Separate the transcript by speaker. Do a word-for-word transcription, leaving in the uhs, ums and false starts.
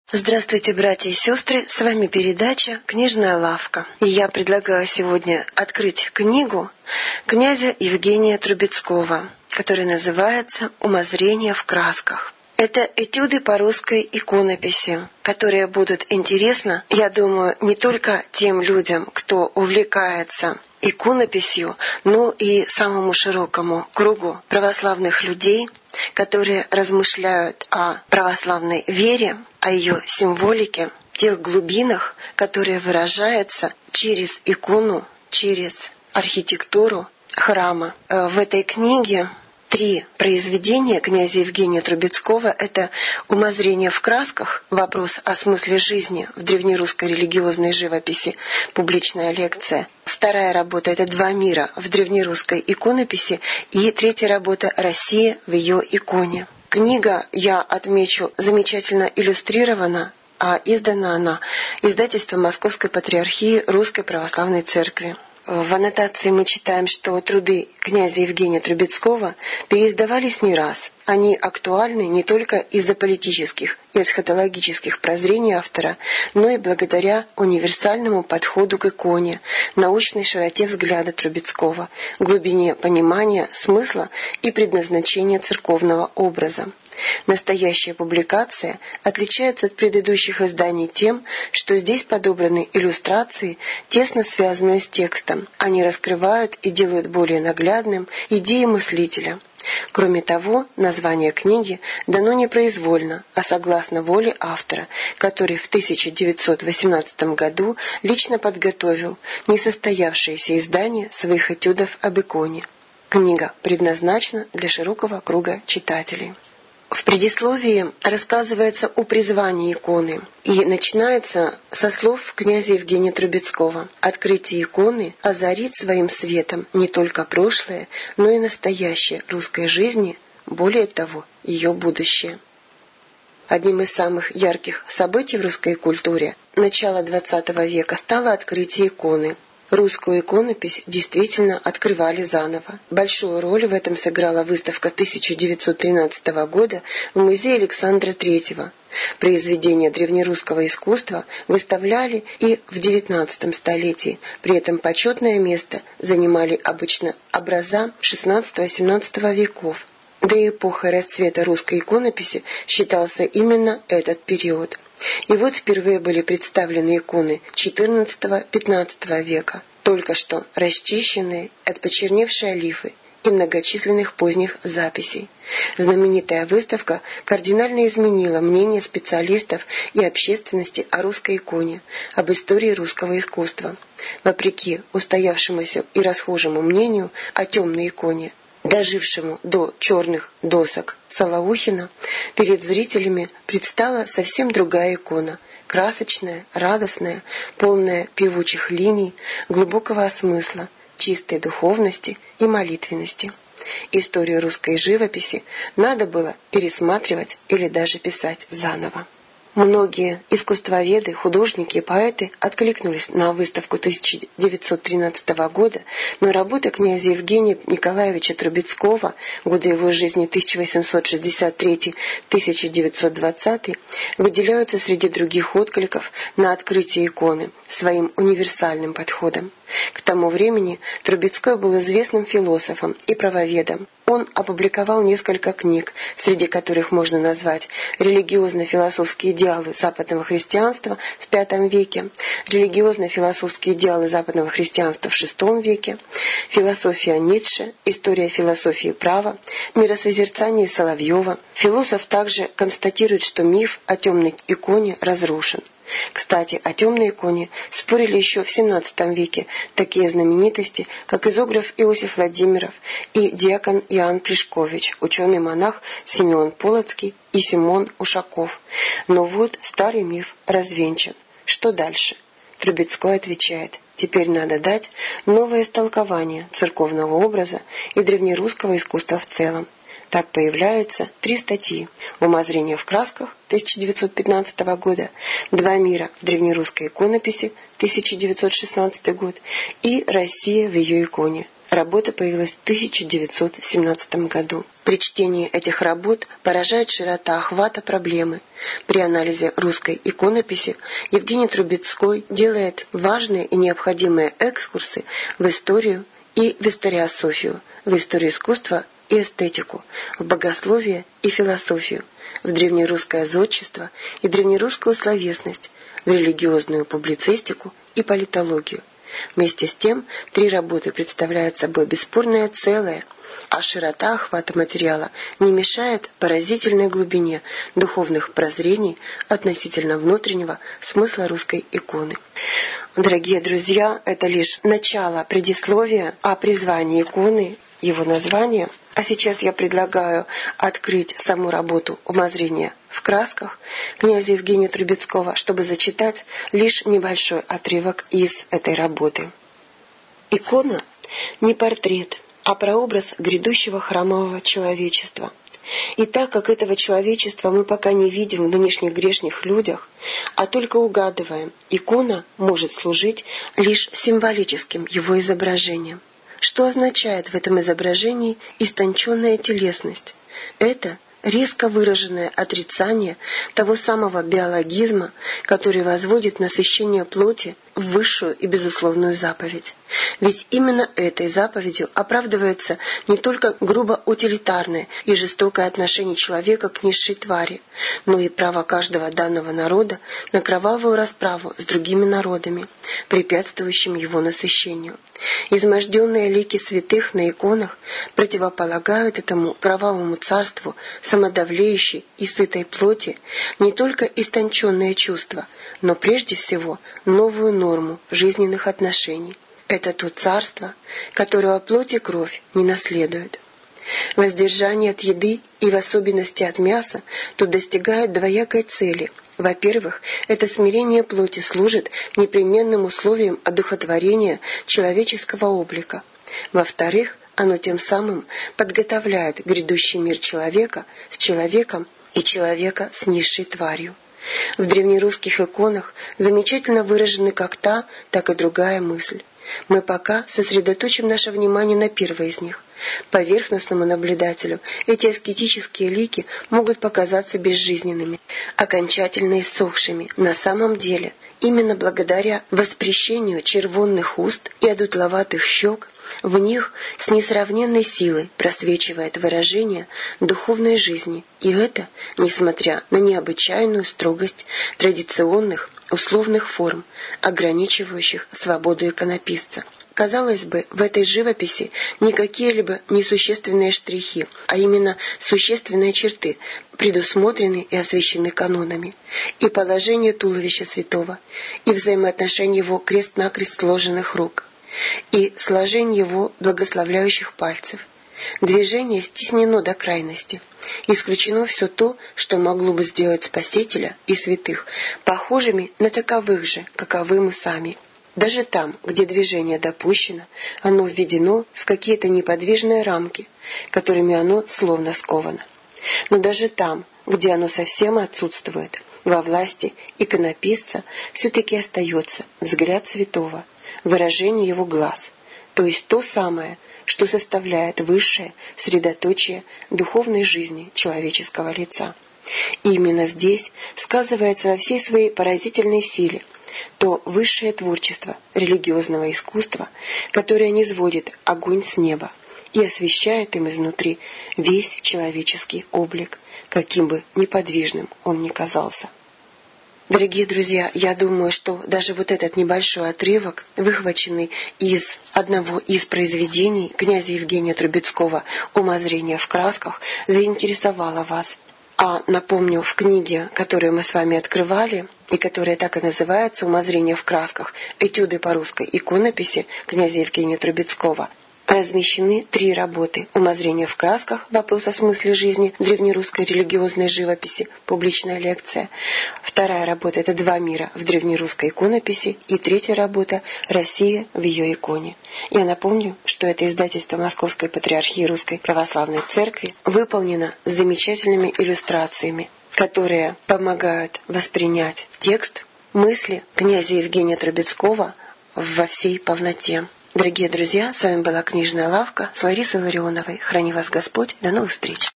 Speaker 1: Здравствуйте, братья и сестры, с вами передача «Книжная лавка». И я предлагаю сегодня открыть книгу князя Евгения Трубецкого, которая называется «Умозрение в красках». Это этюды по русской иконописи, которые будут интересны, я думаю, не только тем людям, кто увлекается иконописью, но и самому широкому кругу православных людей, которые размышляют о православной вере, о ее символике, тех глубинах, которые выражаются через икону, через архитектуру храма. В этой книге три произведения князя Евгения Трубецкого — это «Умозрение в красках», вопрос о смысле жизни в древнерусской религиозной живописи, публичная лекция. Вторая работа — это «Два мира» в древнерусской иконописи. И третья работа «Россия в ее иконе». Книга, я отмечу, замечательно иллюстрирована, а издана она издательством Московской Патриархии Русской Православной Церкви. В аннотации мы читаем, что труды князя Евгения Трубецкого переиздавались не раз. Они актуальны не только из-за политических и эсхатологических прозрений автора, но и благодаря универсальному подходу к иконе, научной широте взгляда Трубецкого, глубине понимания смысла и предназначения церковного образа. Настоящая публикация отличается от предыдущих изданий тем, что здесь подобраны иллюстрации, тесно связанные с текстом. Они раскрывают и делают более наглядным идеи мыслителя. Кроме того, название книги дано непроизвольно, а согласно воле автора, который в тысяча девятьсот восемнадцатом году лично подготовил несостоявшееся издание своих этюдов об иконе. Книга предназначена для широкого круга читателей. В предисловии рассказывается о призвании иконы и начинается со слов князя Евгения Трубецкого. Открытие иконы озарит своим светом не только прошлое, но и настоящее русской жизни, более того, ее будущее. Одним из самых ярких событий в русской культуре начала двадцатого века стало открытие иконы. Русскую иконопись действительно открывали заново. Большую роль в этом сыграла выставка тысяча девятьсот тринадцатого года в музее Александра Третьего. Произведения древнерусского искусства выставляли и в девятнадцатом столетии. При этом почетное место занимали обычно образа шестнадцатого-семнадцатого веков. До эпохи расцвета русской иконописи считался именно этот период. И вот впервые были представлены иконы четырнадцатого-пятнадцатого века, только что расчищенные от почерневшей олифы и многочисленных поздних записей. Знаменитая выставка кардинально изменила мнение специалистов и общественности о русской иконе, об истории русского искусства. Вопреки устоявшемуся и расхожему мнению о темной иконе, дожившему до черных досок Солоухина, перед зрителями предстала совсем другая икона, красочная, радостная, полная певучих линий, глубокого смысла, чистой духовности и молитвенности. Историю русской живописи надо было пересматривать или даже писать заново. Многие искусствоведы, художники и поэты откликнулись на выставку тысяча девятьсот тринадцатого года, но работы князя Евгения Николаевича Трубецкого, годы его жизни тысяча восемьсот шестьдесят третий — тысяча девятьсот двадцатый, выделяются среди других откликов на открытие иконы своим универсальным подходом. К тому времени Трубецкой был известным философом и правоведом. Он опубликовал несколько книг, среди которых можно назвать «Религиозно-философские идеалы западного христианства» в пятом веке, «Религиозно-философские идеалы западного христианства» в шестом веке, «Философия Ницше», «История философии права», «Миросозерцание Соловьева». Философ также констатирует, что миф о темной иконе разрушен. Кстати, о темной иконе спорили еще в семнадцатом веке такие знаменитости, как изограф Иосиф Владимиров и диакон Иоанн Плешкович, ученый-монах Симеон Полоцкий и Симон Ушаков. Но вот старый миф развенчан. Что дальше? Трубецкой отвечает: теперь надо дать новое истолкование церковного образа и древнерусского искусства в целом. Так появляются три статьи: «Умозрение в красках» тысяча девятьсот пятнадцатого года, «Два мира» в древнерусской иконописи тысяча девятьсот шестнадцатый год и «Россия в ее иконе» Работа появилась в тысяча девятьсот семнадцатом году. При чтении этих работ поражает широта охвата проблемы. При анализе русской иконописи Евгений Трубецкой делает важные и необходимые экскурсы в историю и в историософию, в историю искусства и эстетику, в богословие и философию, в древнерусское зодчество и древнерусскую словесность, в религиозную публицистику и политологию. Вместе с тем, три работы представляют собой бесспорное целое, а широта охвата материала не мешает поразительной глубине духовных прозрений относительно внутреннего смысла русской иконы. Дорогие друзья, это лишь начало предисловия о призвании иконы, его название. А сейчас я предлагаю открыть саму работу «Умозрение в красках» князя Евгения Трубецкого, чтобы зачитать лишь небольшой отрывок из этой работы. Икона не портрет, а прообраз грядущего храмового человечества. И так как этого человечества мы пока не видим в нынешних грешных людях, а только угадываем, икона может служить лишь символическим его изображением. Что означает в этом изображении истонченная телесность? Это резко выраженное отрицание того самого биологизма, который возводит насыщение плоти в высшую и безусловную заповедь. Ведь именно этой заповедью оправдывается не только грубо утилитарное и жестокое отношение человека к низшей твари, но и право каждого данного народа на кровавую расправу с другими народами, препятствующими его насыщению. Изможденные лики святых на иконах противополагают этому кровавому царству самодовлеющей и сытой плоти не только истонченные чувства, но прежде всего новую норму жизненных отношений. Это то царство, которого плоть и кровь не наследуют. Воздержание от еды и в особенности от мяса тут достигает двоякой цели. Во-первых, это смирение плоти служит непременным условием одухотворения человеческого облика. Во-вторых, оно тем самым подготовляет грядущий мир человека с человеком и человека с низшей тварью. В древнерусских иконах замечательно выражены как та, так и другая мысль. Мы пока сосредоточим наше внимание на первой из них. Поверхностному наблюдателю эти аскетические лики могут показаться безжизненными, окончательно иссохшими. На самом деле, именно благодаря воспрещению червонных уст и одутловатых щек, в них с несравненной силой просвечивает выражение духовной жизни, и это несмотря на необычайную строгость традиционных условных форм, ограничивающих свободу иконописца. Казалось бы, в этой живописи не какие-либо несущественные штрихи, а именно существенные черты предусмотрены и освящены канонами. И положение туловища святого, и взаимоотношения его крест-накрест сложенных рук, и сложение его благословляющих пальцев. Движение стеснено до крайности. Исключено все то, что могло бы сделать Спасителя и святых похожими на таковых же, каковы мы сами. Даже там, где движение допущено, оно введено в какие-то неподвижные рамки, которыми оно словно сковано. Но даже там, где оно совсем отсутствует, во власти иконописца все-таки остается взгляд святого, выражение его глаз, то есть то самое, что составляет высшее средоточие духовной жизни человеческого лица. И именно здесь сказывается во всей своей поразительной силе то высшее творчество религиозного искусства, которое низводит огонь с неба и освещает им изнутри весь человеческий облик, каким бы неподвижным он ни казался. Дорогие друзья, я думаю, что даже вот этот небольшой отрывок, выхваченный из одного из произведений князя Евгения Трубецкого «Умозрение в красках», заинтересовало вас. А напомню, в книге, которую мы с вами открывали, и которая так и называется «Умозрение в красках. Этюды по русской иконописи» князя Евгения Трубецкого, размещены три работы: «Умозрение в красках. Вопрос о смысле жизни древнерусской религиозной живописи. Публичная лекция». Вторая работа — это «Два мира в древнерусской иконописи». И третья работа «Россия в ее иконе». Я напомню, что это издательство Московской Патриархии Русской Православной Церкви выполнено с замечательными иллюстрациями, которые помогают воспринять текст, мысли князя Евгения Трубецкого во всей полноте. Дорогие друзья, с вами была Книжная лавка с Ларисой Ларионовой. Храни вас Господь. До новых встреч!